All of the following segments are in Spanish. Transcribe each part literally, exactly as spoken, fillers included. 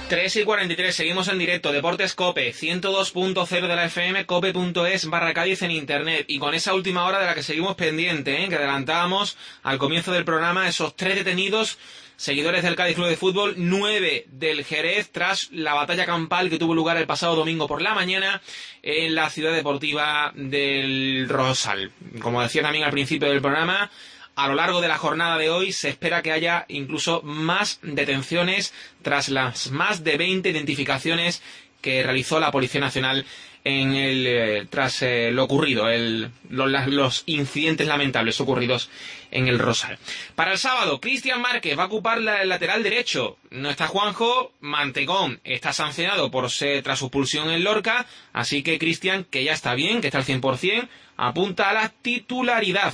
tres y cuarenta y tres, seguimos en directo, Deportes COPE, ciento dos punto cero de la F M, cope punto es barra Cádiz en internet, y con esa última hora de la que seguimos pendiente, ¿eh? que adelantábamos al comienzo del programa, esos tres detenidos, seguidores del Cádiz Club de Fútbol, nueve del Jerez, tras la batalla campal que tuvo lugar el pasado domingo por la mañana en la ciudad deportiva del Rosal. Como decía también al principio del programa, a lo largo de la jornada de hoy se espera que haya incluso más detenciones tras las más de veinte identificaciones que realizó la Policía Nacional en el eh, tras eh, lo ocurrido, el, los, los incidentes lamentables ocurridos en el Rosal. Para el sábado, Cristian Márquez va a ocupar la, el lateral derecho. No está Juanjo, Mantegón está sancionado por ser, tras su expulsión en Lorca, así que Cristian, que ya está bien, que está al cien por cien, apunta a la titularidad.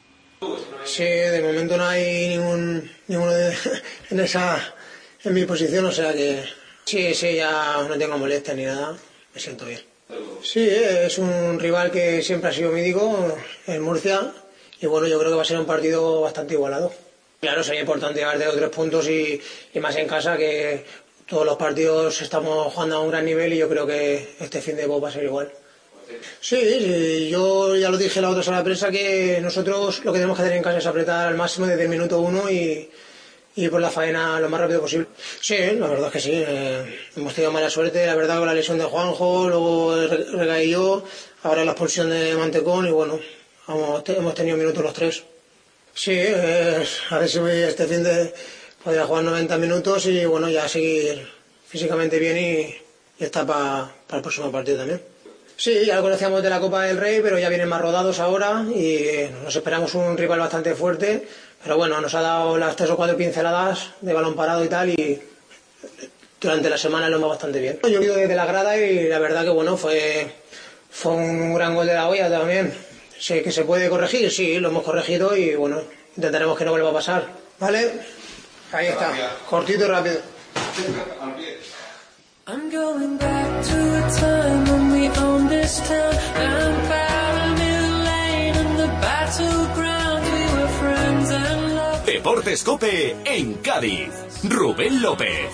Sí, de momento no hay ningún ninguno de, en esa en mi posición, o sea que sí, sí, ya no tengo molestias ni nada, me siento bien. Sí, es un rival que siempre ha sido mítico en Murcia y bueno, yo creo que va a ser un partido bastante igualado. Claro, sería importante llevar de los tres puntos y, y más en casa, que todos los partidos estamos jugando a un gran nivel y yo creo que este fin de semana va a ser igual. Sí, sí, yo ya lo dije la otra sala de prensa, que nosotros lo que tenemos que hacer en casa es apretar al máximo desde el minuto uno y, y por la faena lo más rápido posible. Sí, la verdad es que sí, eh, hemos tenido mala suerte, la verdad, con la lesión de Juanjo, luego recaí yo, ahora la expulsión de Mantecón y bueno, hemos, hemos tenido minutos los tres. Sí, eh, a ver si voy este fin de poder jugar noventa minutos y bueno, ya seguir físicamente bien y, y estar para pa el próximo partido también. Sí, ya lo conocíamos de la Copa del Rey, pero ya vienen más rodados ahora y nos esperamos un rival bastante fuerte. Pero bueno, nos ha dado las tres o cuatro pinceladas de balón parado y tal, y durante la semana lo hemos bastante bien. Yo he ido desde la grada y la verdad que bueno, fue, fue un gran gol de la olla también. Sé que se puede corregir, sí, lo hemos corregido y bueno, intentaremos que no vuelva a pasar. ¿Vale? Ahí está, cortito y rápido. I'm going back to a time when we owned this town. I'm Paramount Lane and the battleground. We were friends and loved. Deportes COPE en Cádiz. Rubén López.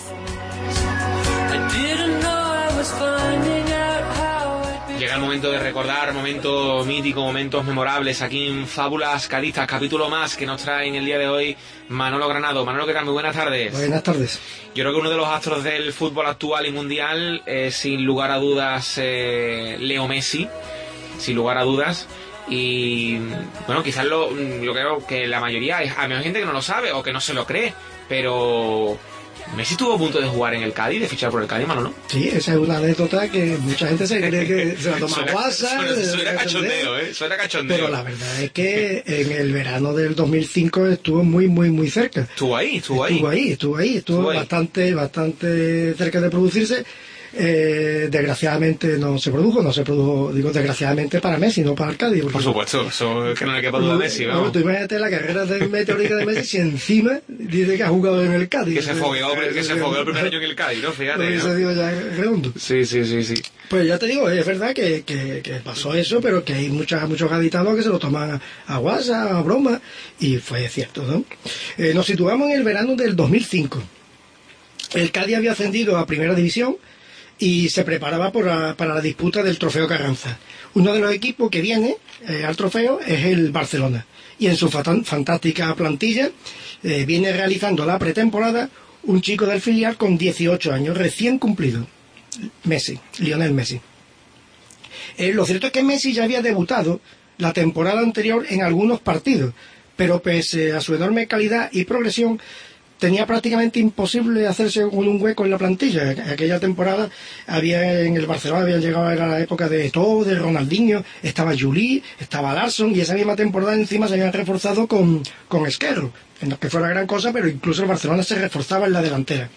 I didn't know I was finding out how I'd be. Llega el momento de recordar, momento mítico, momentos memorables aquí en Fábulas Cadistas, capítulo más que nos trae en el día de hoy Manolo Granado. Manolo, ¿qué tal? Muy buenas tardes. Buenas tardes. Yo creo que uno de los astros del fútbol actual y mundial es, sin lugar a dudas, eh, Leo Messi, sin lugar a dudas. Y bueno, quizás lo, lo creo que la mayoría, hay, hay gente que no lo sabe o que no se lo cree, pero Messi estuvo a punto de jugar en el Cádiz, de fichar por el Cádiz, Manolo. Sí, esa es una anécdota que mucha gente se cree que se la toma suena, guasa. Suena, suena cachondeo, ¿eh? Suena cachondeo. Pero la verdad es que en el verano del dos mil cinco estuvo muy, muy, muy cerca. Estuvo ahí, estuvo ahí. Estuvo ahí, estuvo ahí, estuvo, estuvo ahí. bastante, bastante cerca de producirse. Eh, desgraciadamente no se produjo, no se produjo, digo desgraciadamente para Messi, no para el Cádiz. Por supuesto, eso es que no le quepa duda a Messi, vamos. No, tú imagínate la carrera de meteórica de Messi si encima dice que ha jugado en el Cádiz. Que se fogueó, que se fogueó el primer año en el Cádiz, ¿no? Fíjate, ¿no? Eso digo ya redondo. Sí, sí, sí, sí. Pues ya te digo, es verdad que, que, que pasó eso, pero que hay muchas, muchos gaditanos que se lo toman a, a guasa, a broma, y fue cierto, ¿no? Eh, nos situamos en el verano del dos mil cinco. El Cádiz había ascendido a Primera División y se preparaba por la, para la disputa del Trofeo Carranza. Uno de los equipos que viene eh, al trofeo es el Barcelona, y en su fantástica plantilla eh, viene realizando la pretemporada un chico del filial con dieciocho años recién cumplido, Messi, Lionel Messi. Eh, lo cierto es que Messi ya había debutado la temporada anterior en algunos partidos, pero pese a su enorme calidad y progresión, tenía prácticamente imposible hacerse con un hueco en la plantilla. Aquella temporada había en el Barcelona habían llegado, era la época de Eto'o, de Ronaldinho, estaba Juli, estaba Larsson, y esa misma temporada encima se habían reforzado con, con Esquerro, en lo que fue la gran cosa, pero incluso el Barcelona se reforzaba en la delantera.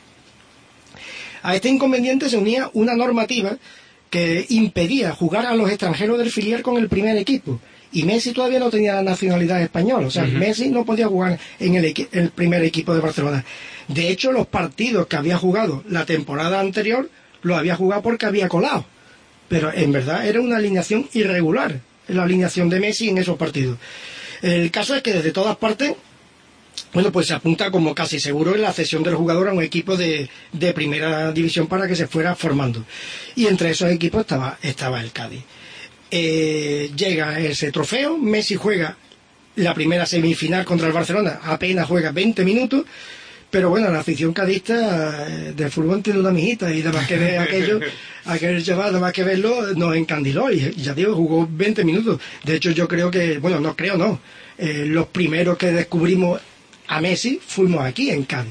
A este inconveniente se unía una normativa que impedía jugar a los extranjeros del filial con el primer equipo. Y Messi todavía no tenía la nacionalidad española, o sea, uh-huh. Messi no podía jugar en el, equi- el primer equipo de Barcelona. De hecho, los partidos que había jugado la temporada anterior, los había jugado porque había colado. Pero en verdad era una alineación irregular, la alineación de Messi en esos partidos. El caso es que desde todas partes bueno, pues se apunta como casi seguro en la cesión del jugador a un equipo de, de primera división para que se fuera formando. Y entre esos equipos estaba, estaba el Cádiz. Eh, llega ese trofeo, Messi juega la primera semifinal contra el Barcelona, apenas juega veinte minutos, pero bueno, la afición cadista eh, de fútbol tiene una mijita y nada más que ver aquello, aquel chaval, nada más que verlo, nos encandiló y ya digo, jugó veinte minutos. De hecho, yo creo que, bueno, no creo, no, eh, los primeros que descubrimos a Messi fuimos aquí en Cádiz.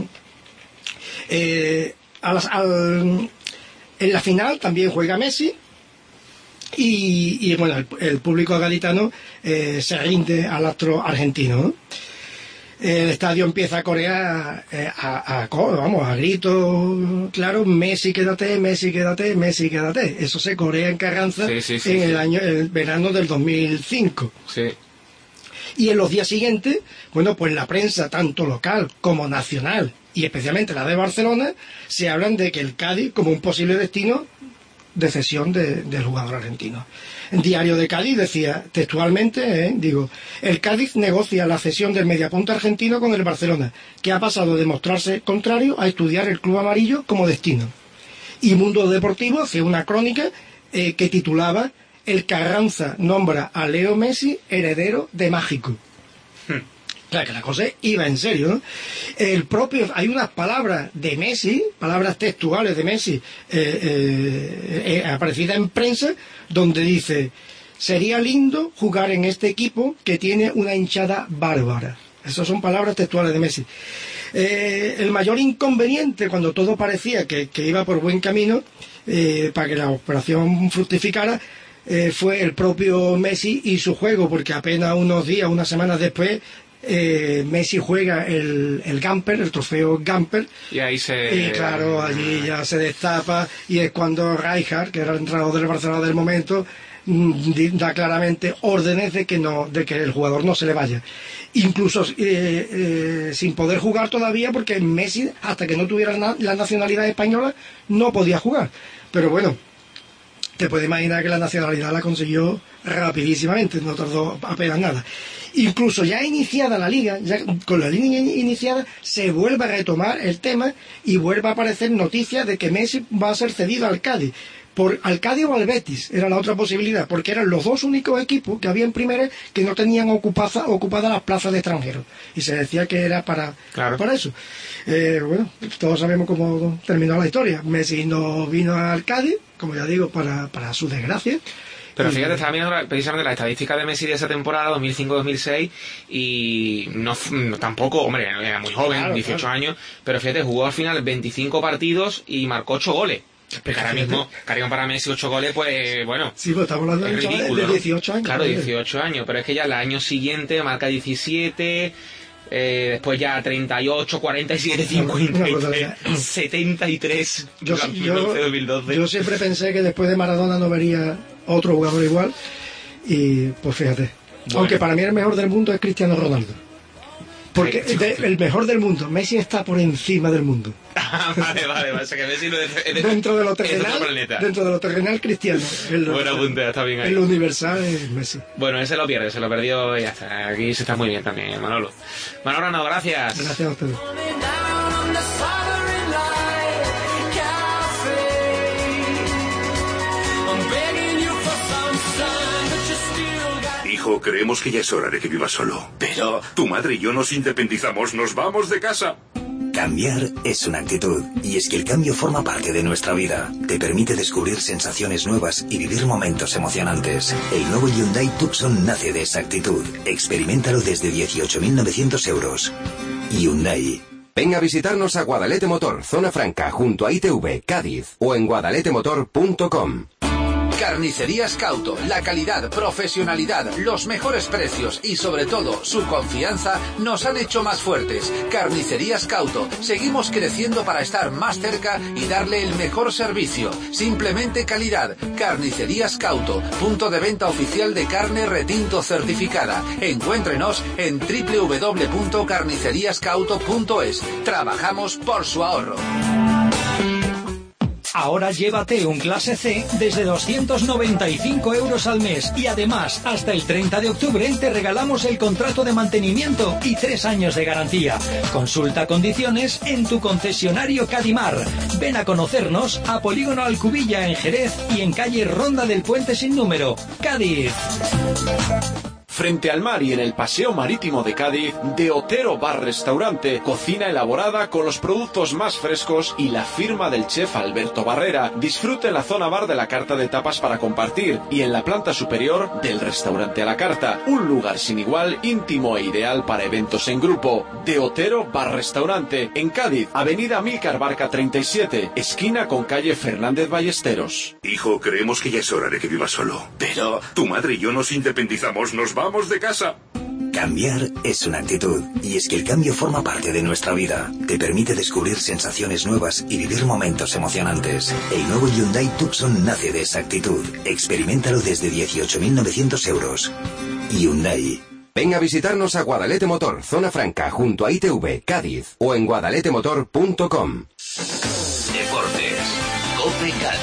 Eh, a las, al, en la final también juega Messi y, y bueno, el, el público gaditano eh, se rinde al astro argentino, ¿no? El estadio empieza a corear eh, a, a, vamos, a gritos, claro, Messi quédate, Messi quédate, Messi quédate. Eso se corea en Carranza sí, sí, sí, en sí. el año, el verano del dos mil cinco. Sí. Y en los días siguientes, bueno, pues la prensa, tanto local como nacional, y especialmente la de Barcelona, se hablan de que el Cádiz como un posible destino de cesión de, del jugador argentino. El Diario de Cádiz decía textualmente, eh, digo, el Cádiz negocia la cesión del mediapunta argentino con el Barcelona, que ha pasado de mostrarse contrario a estudiar el club amarillo como destino. Y Mundo Deportivo hacía una crónica eh, que titulaba El Carranza nombra a Leo Messi heredero de Mágico. Hmm. Claro que la cosa iba en serio, ¿no? El propio, hay unas palabras de Messi, palabras textuales de Messi, eh, eh, eh, aparecidas en prensa, donde dice, sería lindo jugar en este equipo que tiene una hinchada bárbara. Esas son palabras textuales de Messi. Eh, el mayor inconveniente, cuando todo parecía que, que iba por buen camino, eh, para que la operación fructificara, eh, fue el propio Messi y su juego, porque apenas unos días, unas semanas después, Eh, Messi juega el, el Gamper, el trofeo Gamper, y ahí se y claro, allí ya se destapa y es cuando Rijkaard, que era el entrenador del Barcelona del momento, da claramente órdenes de que no, de que el jugador no se le vaya, incluso eh, eh, sin poder jugar todavía, porque Messi, hasta que no tuviera la, la nacionalidad española, no podía jugar. Pero bueno, te puedes imaginar que la nacionalidad la consiguió rapidísimamente, no tardó apenas nada. Incluso ya iniciada la liga, ya con la liga iniciada, se vuelve a retomar el tema y vuelve a aparecer noticias de que Messi va a ser cedido al Cádiz. Por, al Cádiz o al Betis, era la otra posibilidad, porque eran los dos únicos equipos que había en primera que no tenían ocupada, ocupadas las plazas de extranjeros. Y se decía que era para, claro. para eso. Eh, bueno, todos sabemos cómo terminó la historia. Messi no vino al Cádiz, como ya digo, para, para su desgracia. Pero fíjate, estaba mirando precisamente la estadística de Messi de esa temporada, dos mil cinco dos mil seis, y no, no tampoco, hombre, era muy joven, claro, dieciocho claro. años, pero fíjate, jugó al final veinticinco partidos y marcó ocho goles. Que ahora mismo, cargón para Messi ocho goles, pues bueno. Sí, pues estamos hablando de, ridículo, de dieciocho años. Claro, dieciocho años, pero es que ya el año siguiente marca diecisiete, eh, después ya treinta y ocho, cuarenta y siete, cincuenta y tres, setenta y tres. Yo, yo, yo siempre pensé que después de Maradona no vería otro jugador igual, y pues fíjate. Bueno. Aunque para mí el mejor del mundo es Cristiano Ronaldo. Porque de, el mejor del mundo, Messi está por encima del mundo. Ah, vale, vale, vale. O sea que Messi no es, es de, dentro de lo terrenal, dentro de lo terrenal Cristiano. Buena punta, está bien ahí. En lo universal es Messi. Bueno, ese lo pierde, se lo perdió y ya está. Aquí se está muy bien también, Manolo. Manolo, no, gracias. Gracias a ustedes. Hijo, creemos que ya es hora de que vivas solo. Pero... tu madre y yo nos independizamos, nos vamos de casa. Cambiar es una actitud, y es que el cambio forma parte de nuestra vida. Te permite descubrir sensaciones nuevas y vivir momentos emocionantes. El nuevo Hyundai Tucson nace de esa actitud. Experiméntalo desde dieciocho mil novecientos euros. Hyundai. Ven a visitarnos a Guadalete Motor, Zona Franca, junto a I T V, Cádiz, o en guadalete motor punto com. Carnicerías Cauto, la calidad, profesionalidad, los mejores precios y sobre todo su confianza nos han hecho más fuertes. Carnicerías Cauto, seguimos creciendo para estar más cerca y darle el mejor servicio. Simplemente calidad. Carnicerías Cauto, punto de venta oficial de carne retinto certificada. Encuéntrenos en doble u doble u doble u punto carnicerías cauto punto es. Trabajamos por su ahorro. Ahora llévate un clase C desde doscientos noventa y cinco euros al mes y además hasta el treinta de octubre te regalamos el contrato de mantenimiento y tres años de garantía. Consulta condiciones en tu concesionario Cadimar. Ven a conocernos a Polígono Alcubilla en Jerez y en calle Ronda del Puente sin número, Cádiz. Frente al mar y en el paseo marítimo de Cádiz, De Otero Bar Restaurante, cocina elaborada con los productos más frescos y la firma del chef Alberto Barrera. Disfrute en la zona bar de la carta de tapas para compartir y en la planta superior del restaurante a la carta. Un lugar sin igual, íntimo e ideal para eventos en grupo. De Otero Bar Restaurante, en Cádiz, avenida Amílcar Barca treinta y siete, esquina con calle Fernández Ballesteros. Hijo, creemos que ya es hora de que vivas solo. Pero tu madre y yo nos independizamos, nos vamos de casa. Cambiar es una actitud, y es que el cambio forma parte de nuestra vida. Te permite descubrir sensaciones nuevas y vivir momentos emocionantes. El nuevo Hyundai Tucson nace de esa actitud. Experiméntalo desde dieciocho mil novecientos euros. Hyundai. Ven a visitarnos a Guadalete Motor, Zona Franca, junto a I T V, Cádiz, o en guadalete motor punto com. Deportes. COPE Cádiz.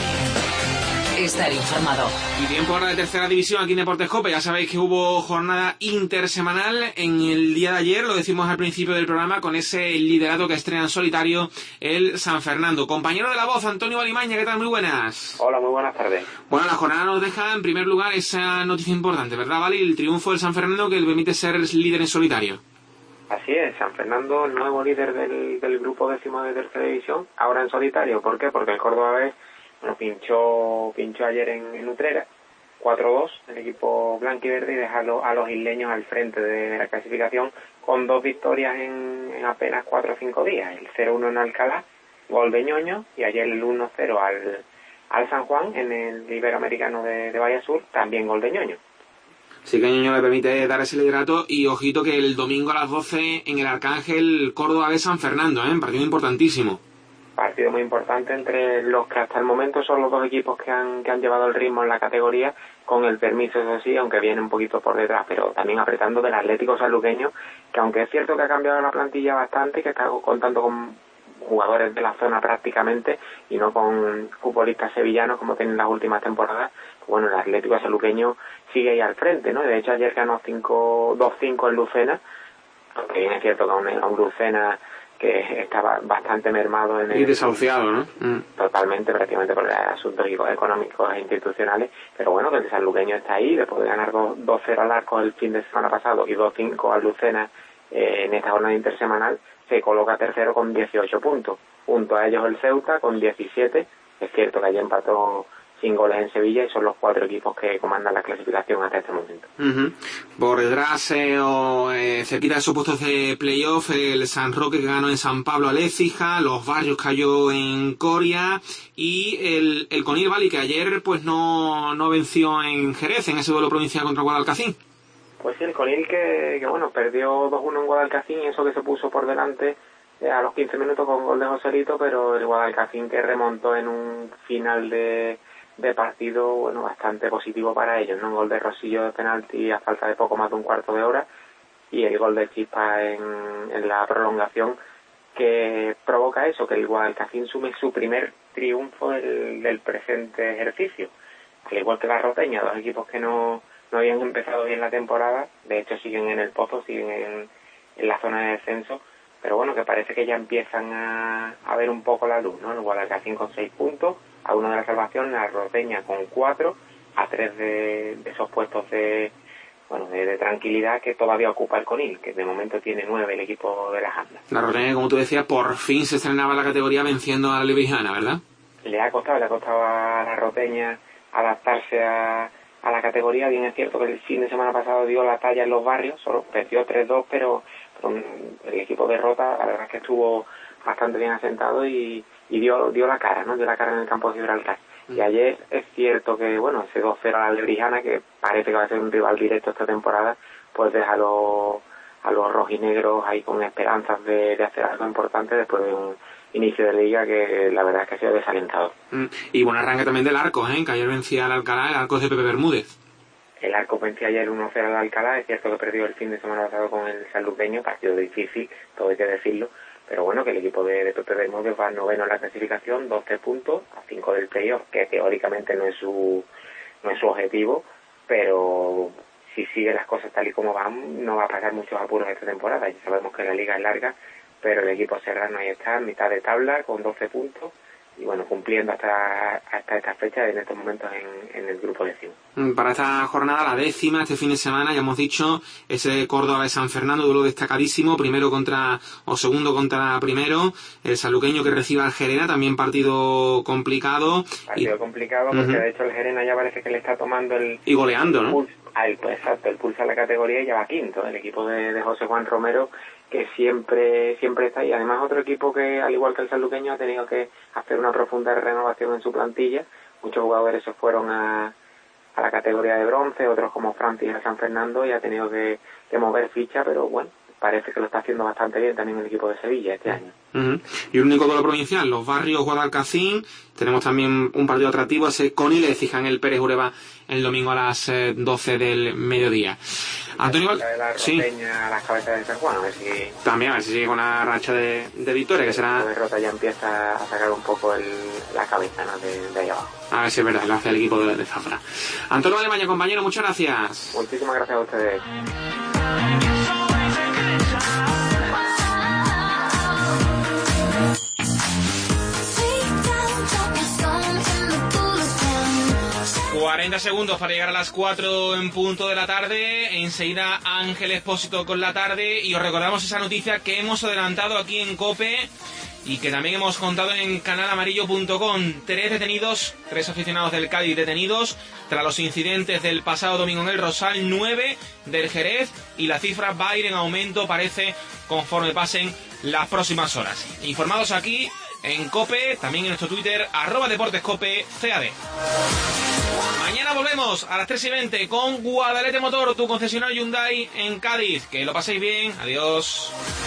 Estar informado. Y tiempo ahora de tercera división aquí en Deportes COPE. Ya sabéis que hubo jornada intersemanal en el día de ayer, lo decimos al principio del programa, con ese liderato que estrena en solitario el San Fernando. Compañero de la voz, Antonio Balimaña, ¿qué tal? Muy buenas. Hola, muy buenas tardes. Bueno, la jornada nos deja en primer lugar esa noticia importante, ¿verdad, Vali? El triunfo del San Fernando que le permite ser líder en solitario. Así es, San Fernando, el nuevo líder del, del grupo décimo de tercera división, ahora en solitario. ¿Por qué? Porque el Córdoba B Bueno, pinchó, pinchó ayer en, en Utrera, cuatro dos, el equipo blanquiverde, y dejarlo a los isleños al frente de, de la clasificación con dos victorias en, en apenas cuatro o cinco días. El cero uno en Alcalá, gol de Ñoño, y ayer el uno cero al, al San Juan en el Iberoamericano de, de Valle Sur, también gol de Ñoño. Sí que Ñoño le permite dar ese liderato, y ojito que el domingo a las doce en el Arcángel, Córdoba B San Fernando, ¿eh? Un partido importantísimo. Partido muy importante entre los que hasta el momento son los dos equipos que han que han llevado el ritmo en la categoría, con el permiso, eso sí, aunque viene un poquito por detrás, pero también apretando del Atlético Sanluqueño, que aunque es cierto que ha cambiado la plantilla bastante, que está contando con jugadores de la zona prácticamente y no con futbolistas sevillanos como tienen las últimas temporadas, pues bueno, el Atlético Sanluqueño sigue ahí al frente, ¿no? De hecho ayer ganó dos cinco en Lucena, aunque bien es cierto que a un, a un Lucena que estaba bastante mermado en el... Y desahuciado, ¿no? Mm. Totalmente, prácticamente por asuntos económicos e institucionales, pero bueno, que el sanluqueño está ahí, después de ganar dos cero al Arco el fin de semana pasado y dos cinco al Lucena eh, en esta jornada intersemanal, se coloca tercero con dieciocho puntos, junto a ellos el Ceuta con diecisiete, es cierto que ayer empató sin goles en Sevilla y son los cuatro equipos que comandan la clasificación hasta este momento. Uh-huh. Por detrás eh, o eh, cerquita de esos puestos de playoff, el San Roque que ganó en San Pablo al Écija, los Barrios cayó en Coria y el, el Conil Valley que ayer pues no, no venció en Jerez en ese duelo provincial contra Guadalcacín. Pues sí, el Conil que, que bueno, perdió dos uno en Guadalcacín, eso que se puso por delante eh, a los quince minutos con gol de Joselito, pero el Guadalcacín que remontó en un final de de partido, bueno, bastante positivo para ellos, ¿no? Un gol de Rosillo de penalti a falta de poco más de un cuarto de hora y el gol de Chispa en, en la prolongación, que provoca eso, que el Guadalcacín sume su primer triunfo del, del presente ejercicio, al igual que la Roteña, dos equipos que no, no habían empezado bien la temporada, de hecho siguen en el pozo, siguen en, en la zona de descenso, pero bueno, que parece que ya empiezan a, a ver un poco la luz, ¿no? El Guadalcacín con seis puntos, a uno de la salvación, la Roteña con cuatro, a tres de, de esos puestos de bueno de, de tranquilidad que todavía ocupa el Conil, que de momento tiene nueve el equipo de las Andas. La Roteña, como tú decías, por fin se estrenaba la categoría venciendo a la Lebrijana, ¿verdad? Le ha costado, le ha costado a la Roteña adaptarse a, a la categoría. Bien es cierto que el fin de semana pasado dio la talla en los Barrios, solo perdió tres dos, pero, pero el equipo de Rota, la verdad es que estuvo bastante bien asentado y y dio dio la cara, ¿no? Dio la cara en el campo de Gibraltar. Y ayer es cierto que, bueno, ese dos cero a la Lebrijana, que parece que va a ser un rival directo esta temporada, pues deja a los, a los rojinegros ahí con esperanzas de, de hacer algo importante después de un inicio de liga que la verdad es que ha sido desalentado. Mm. Y buen arranque también del Arco, ¿eh? Que ayer vencía al Alcalá, el Arco de Pepe Bermúdez. El Arco vencía ayer uno cero al Alcalá, es cierto que perdió el fin de semana pasado con el sanluqueño, partido difícil, todo hay que decirlo, pero bueno, que el equipo de, de Pepe Bermúdez va noveno en la clasificación, doce puntos, a cinco del playoff, que teóricamente no es su no es su objetivo, pero si sigue las cosas tal y como van, no va a pasar muchos apuros esta temporada. Ya sabemos que la liga es larga, pero el equipo serrano ahí está, en mitad de tabla, con doce puntos, y bueno, cumpliendo hasta hasta esta fecha en estos momentos en, en el grupo décimo. Para esta jornada, la décima, este fin de semana, ya hemos dicho, ese Córdoba de San Fernando, duelo destacadísimo, primero contra, o segundo contra primero, el sanluqueño que recibe al Gerena, también partido complicado. Partido y... complicado, porque uh-huh. de hecho el Gerena ya parece que le está tomando el... Y goleando, ¿no? Pulso, al, pues, exacto, el pulso a la categoría y ya va quinto, el equipo de, de José Juan Romero, que siempre siempre está ahí. Además, otro equipo que, al igual que el sanluqueño, ha tenido que hacer una profunda renovación en su plantilla. Muchos jugadores se fueron a, a la categoría de bronce, otros como Francis a San Fernando, y ha tenido que, que mover ficha, pero bueno, parece que lo está haciendo bastante bien también el equipo de Sevilla este año. Uh-huh. Y el único duelo provincial, los Barrios Guadalcacín. Tenemos también un partido atractivo, ese Conil de Cijan Pérez Ureba el domingo a las eh, doce del mediodía. Antonio, la, la sí. A las cabezas de San Juan, a ver si... También, a ver si sigue con una racha de, de victoria, que será... La derrota ya empieza a sacar un poco el, la cabeza, ¿no?, de, de ahí abajo. A ver si es verdad, lo hace el equipo de, de Zafra. Antonio Alemania, compañero, muchas gracias. Muchísimas gracias a ustedes. cuarenta segundos para llegar a las cuatro en punto de la tarde. Enseguida Ángel Expósito con la tarde. Y os recordamos esa noticia que hemos adelantado aquí en COPE y que también hemos contado en canal amarillo punto com. Tres detenidos, tres aficionados del Cádiz detenidos tras los incidentes del pasado domingo en el Rosal, nueve del Jerez, y la cifra va a ir en aumento, parece, conforme pasen las próximas horas. Informados aquí en COPE, también en nuestro Twitter, arroba deportescope C A D. Mañana volvemos a las tres y veinte con Guadalete Motor, tu concesionario Hyundai en Cádiz. Que lo paséis bien. Adiós.